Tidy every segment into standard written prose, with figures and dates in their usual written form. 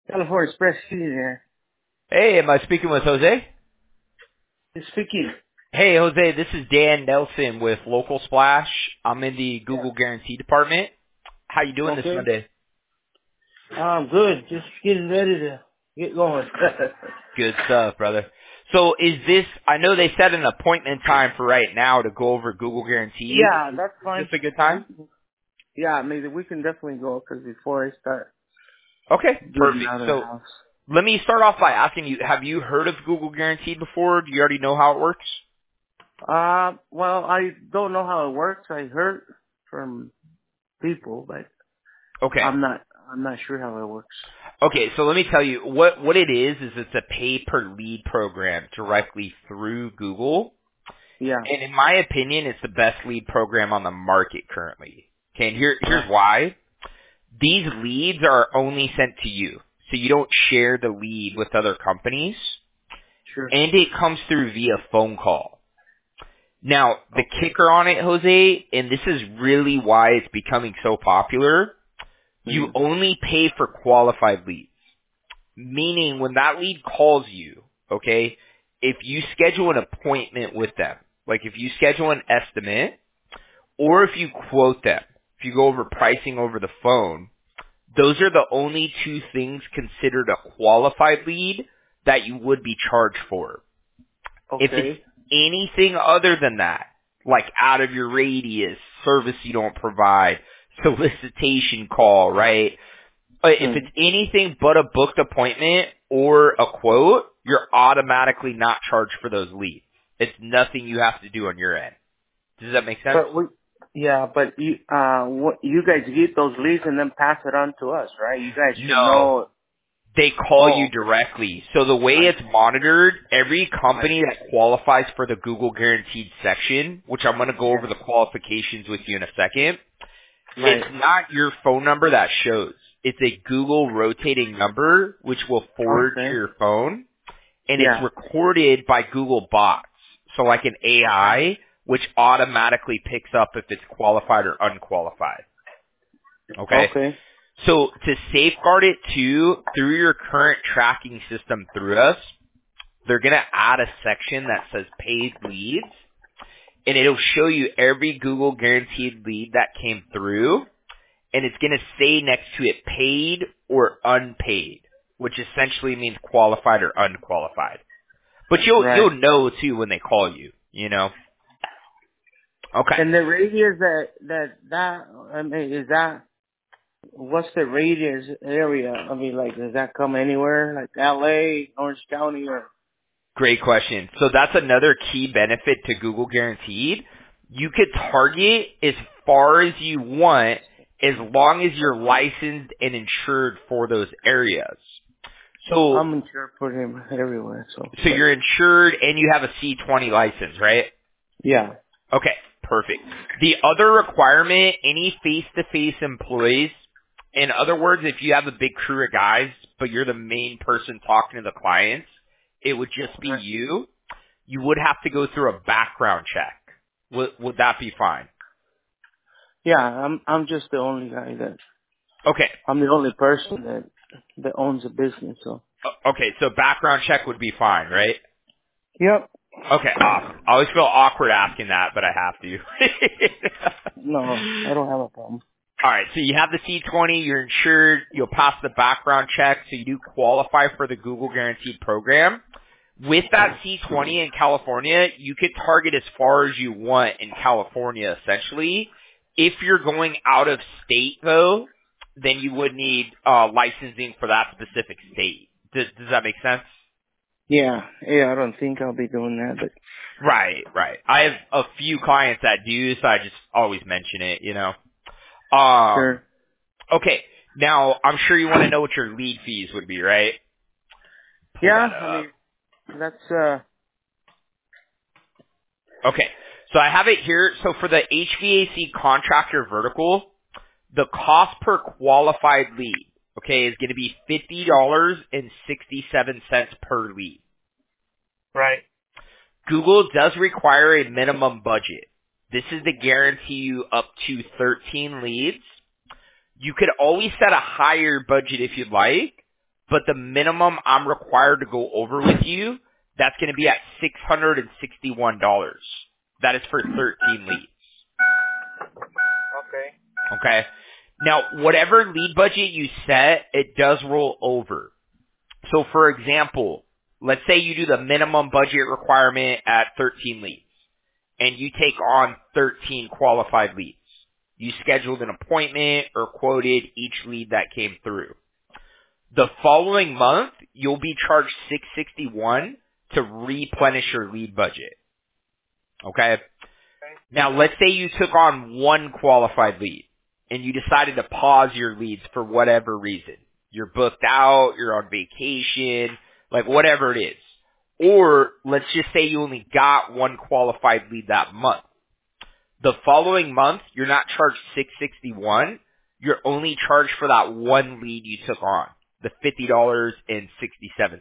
California Express here. Hey, am I speaking with Jose? He's speaking. Hey, Jose, this is Dan Nelson with Local Splash. I'm in the Google Guarantee department. How you doing this Okay. Monday? I'm good. Just getting ready to get going. Good stuff, brother. So is this, I know they set an appointment time for right now to go over Google Guaranteed. Yeah, that's Is this fine. a good time? Yeah, maybe we can definitely go because before I start Okay, getting perfect. out of the So house. let me start off by asking you, have you heard of Google Guaranteed before? Do you already know how it works? Well, I don't know how it works. I heard from people, but Okay. I'm not sure how it works. Okay, so let me tell you, what it is it's a pay per lead program directly through Google. Yeah. And in my opinion, it's the best lead program on the market currently. Okay, and here's Right. why. These leads are only sent to you. So you don't share the lead with other companies. Sure. And it comes through via phone call. Now, the Okay. kicker on it, Jose, and this is really why it's becoming so popular, you Mhm. only pay for qualified leads. Meaning when that lead calls you, okay, if you schedule an appointment with them, like if you schedule an estimate, or if you quote them, if you go over pricing over the phone, those are the only two things considered a qualified lead that you would be charged for. If it's Okay. anything other than that, like out of your radius, service you don't provide, solicitation call, right? If it's Mhm. anything but a booked appointment or a quote, you're automatically not charged for those leads. It's nothing you have to do on your end. Does that make sense? But what you guys get those leads and then pass it on to us, right? You guys should No. know. They call Oh, you okay. directly. So the way I it's monitored, every I company that qualifies for the Google Guaranteed section, which I'm going to go over yeah. the qualifications with you in a second, Right. it's not your phone number that shows. It's a Google rotating number, which will forward to Okay. your phone, and it's Yeah. recorded by Google bots. So like an Okay. AI, which automatically picks up if it's qualified or unqualified. Okay? Okay. So to safeguard it too, through your current tracking system through us, they're going to add a section that says paid leads, and it'll show you every Google guaranteed lead that came through, and it's going to say next to it paid or unpaid, which essentially means qualified or unqualified. But Right. you'll know too when they call you, you know. Okay. And the radius I mean, is that what's the radius area? I mean, like, does that come anywhere? Like L.A., Orange County, or Great question. So that's another key benefit to Google Guaranteed. You could target as far as you want as long as you're licensed and insured for those areas. So, I'm insured for him everywhere. So, so you're insured and you have a C20 license, right? yeah. Okay, perfect. The other requirement, any face-to-face employees, in other words, if you have a big crew of guys, but you're the main person talking to the clients, it would just be Right. you. You would have to go through a background check. Would that be fine? Yeah. I'm just the only guy that Okay. I'm the only person that owns a business. So. Okay, so background check would be fine, right? Yep. Okay, awesome. I always feel awkward asking that, but I have to. No, I don't have a problem. All right, so you have the C20, you're insured, you'll pass the background check, so you do qualify for the Google Guaranteed program. With that C20 in California, you could target as far as you want in California, essentially. If you're going out of state, though, then you would need licensing for that specific state. Does that make sense? Yeah. Yeah. I don't think I'll be doing that, but Right, right. I have a few clients that do, so I just always mention it, you know. Um, sure. okay. Now, I'm sure you want to know what your lead fees would be, right? Pull Yeah. that I up. mean, that's Okay. So I have it here. So for the HVAC contractor vertical, the cost per qualified lead, okay, is going to be $50.67 per lead. right. Google does require a minimum budget. This is to guarantee you up to 13 leads. You could always set a higher budget if you'd like, but the minimum I'm required to go over with you, that's going to be at $661. That is for 13 leads. Okay. Okay? Now, whatever lead budget you set, it does roll over. So for example, let's say you do the minimum budget requirement at 13 leads, and you take on 13 qualified leads. You scheduled an appointment or quoted each lead that came through. The following month, you'll be charged $661 to replenish your lead budget. Okay? Now, let's say you took on one qualified lead and you decided to pause your leads for whatever reason. You're booked out, you're on vacation, like whatever it is. Or let's just say you only got one qualified lead that month. The following month, you're not charged $661. You're only charged for that one lead you took on, the $50.67.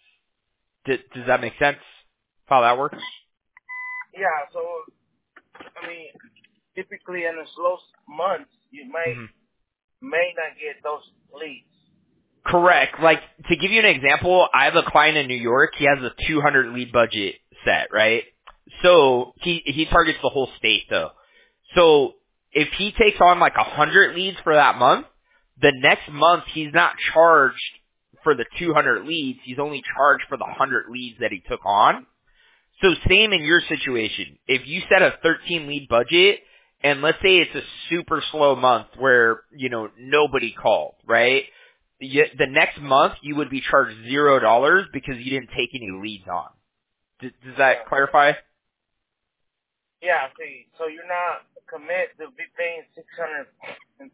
Does that make sense? How that works? Yeah, so, I mean, typically in the slow months, you may not get those leads. Correct. Like, to give you an example, I have a client in New York. He has a 200 lead budget set, right? So, he targets the whole state, though. So, if he takes on like 100 leads for that month, the next month he's not charged for the 200 leads. He's only charged for the 100 leads that he took on. So, same in your situation. If you set a 13 lead budget, and let's say it's a super slow month where, you know, nobody called, right? The next month you would be charged $0 because you didn't take any leads on. Does that clarify? Yeah, see, so you're not commit to be paying $661.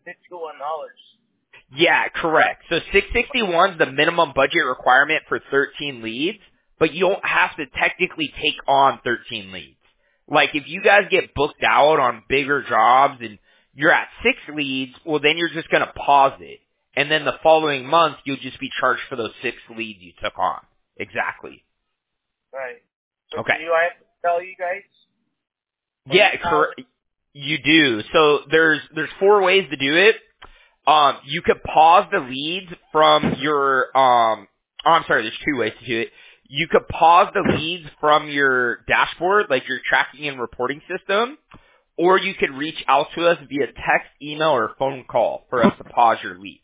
Yeah, correct. So 661 is the minimum budget requirement for 13 leads, but you don't have to technically take on 13 leads. Like if you guys get booked out on bigger jobs and you're at 6 leads, well then you're just going to pause it. And then the following month you'll just be charged for those 6 leads you took on. Exactly. Right. So Okay. do I have to tell you guys? Yeah, correct. You do. So there's 4 ways to do it. You could pause the leads from your I'm sorry, there's 2 ways to do it. You could pause the leads from your dashboard, like your tracking and reporting system, or you could reach out to us via text, email, or phone call for us to pause your leads.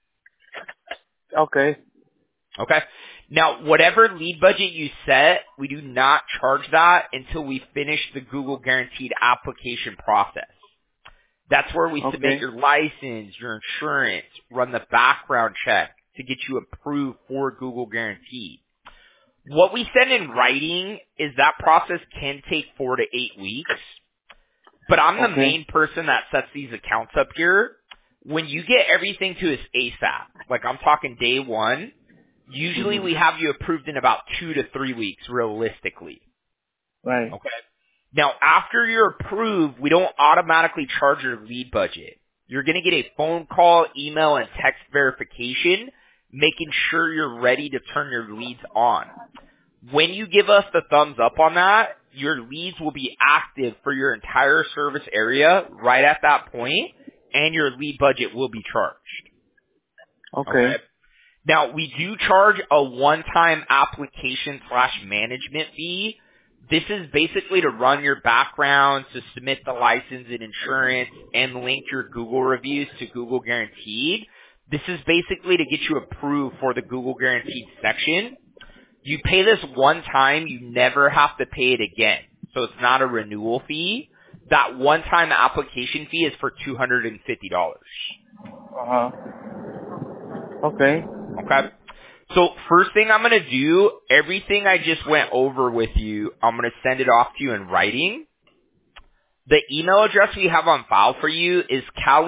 Okay. Okay? Now, whatever lead budget you set, we do not charge that until we finish the Google Guaranteed application process. That's where we submit your license, your insurance, run the background check to get you approved for Google Guaranteed. What we send in writing is that process can take 4 to 8 weeks, but I'm the main person that sets these accounts up here. When you get everything to us ASAP, like I'm talking day 1, usually we have you approved in about 2 to 3 weeks realistically. Right. Okay. Now, after you're approved, we don't automatically charge your lead budget. You're going to get a phone call, email, and text verification, making sure you're ready to turn your leads on. When you give us the thumbs up on that, your leads will be active for your entire service area right at that point, and your lead budget will be charged. Okay. Now, we do charge a one-time application/management fee. This is basically to run your background, to submit the license and insurance, and link your Google reviews to Google Guaranteed. This is basically to get you approved for the Google Guaranteed section. You pay this one time, you never have to pay it again. So it's not a renewal fee. That one-time application fee is for $250. Okay. Okay. So first thing I'm going to do, everything I just went over with you, I'm going to send it off to you in writing. The email address we have on file for you is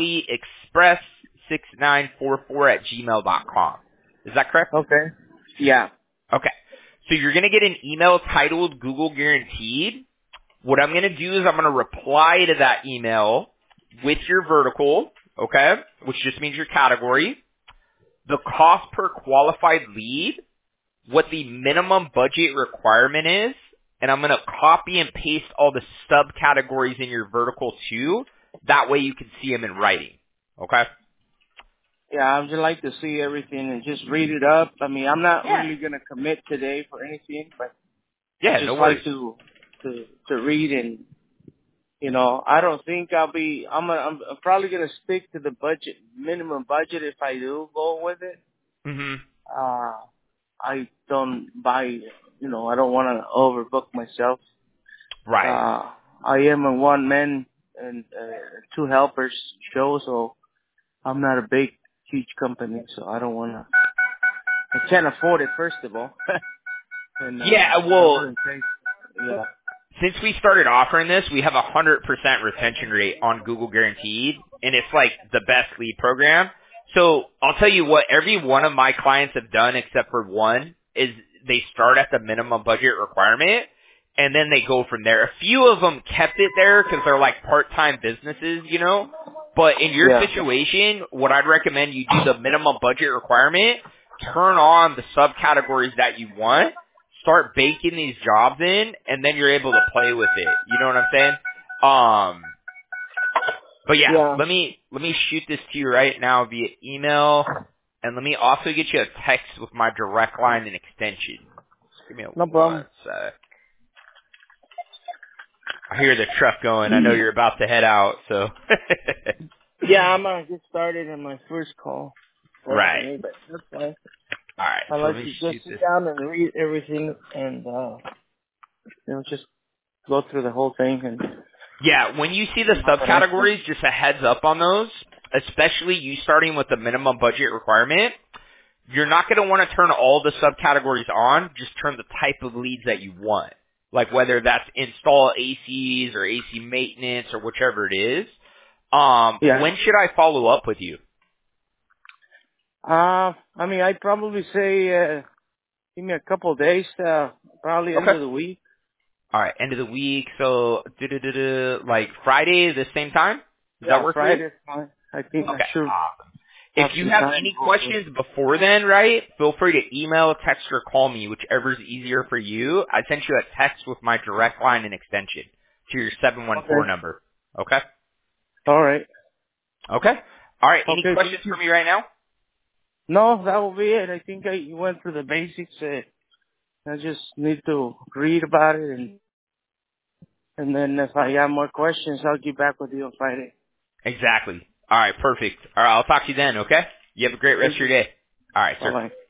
caliexpress6944@gmail.com. Is that correct? Okay. Yeah. Okay. So you're going to get an email titled Google Guaranteed. What I'm going to do is I'm going to reply to that email with your vertical, okay, which just means your category, the cost per qualified lead, what the minimum budget requirement is, and I'm going to copy and paste all the subcategories in your vertical too. That way you can see them in writing, okay? Yeah, I would just like to see everything and just read it up. I mean, I'm not Yeah. really gonna commit today for anything, but I Yeah, no just like worries. to read and I don't think I'm probably gonna stick to the minimum budget if I do go with it. Mhm. Uh, I don't buy, I don't want to overbook myself. Right. I am a one man and two helpers show, so I'm not a big, huge company, so I don't want to. I can't afford it, first of all. And Yeah, I well, wouldn't take. Yeah. since we started offering this, we have a 100% retention rate on Google Guaranteed, and it's like the best lead program. So I'll tell you what, every one of my clients have done, except for one, is they start at the minimum budget requirement, and then they go from there. A few of them kept it there because they're like part-time businesses, you know. But in your Yeah. situation, what I'd recommend you do the minimum budget requirement, turn on the subcategories that you want, start baking these jobs in, and then you're able to play with it. You know what I'm saying? But yeah, Yeah. let me shoot this to you right now via email, and let me also get you a text with my direct line and extension. Just give me No one problem. sec. I hear the truck going. I know you're about to head out, so. Yeah, I'm gonna get started on my first call. Right. Definitely, but that's fine. All right. I So let like me to shoot just sit this. down and read everything and just go through the whole thing and Yeah, when you see the see how it answers. subcategories, just a heads up on those, especially you starting with the minimum budget requirement. You're not going to want to turn all the subcategories on. Just turn the type of leads that you want. Like whether that's install ACs or AC maintenance or whichever it is. Yeah. When should I follow up with you? I mean, I'd probably say give me a couple of days. Probably end Okay. of the week. All right, end of the week. So, like Friday, the same time. Does that Yeah, work for you? Friday's fine. I think I Okay. should Awesome. have If you some have time any to go through. questions before then, right, feel free to email, text, or call me, whichever's easier for you. I sent you a text with my direct line and extension to your 714 Okay. number. Okay? All right. Okay? All right, any Okay. questions Thank you. for me right now? No, that will be it. I think you went through the basics. I just need to read about it and then if I have more questions, I'll get back with you on Friday. Exactly. All right, perfect. All right, I'll talk to you then, okay? You have a great rest of Thank your you. day. All right, Bye sir. bye.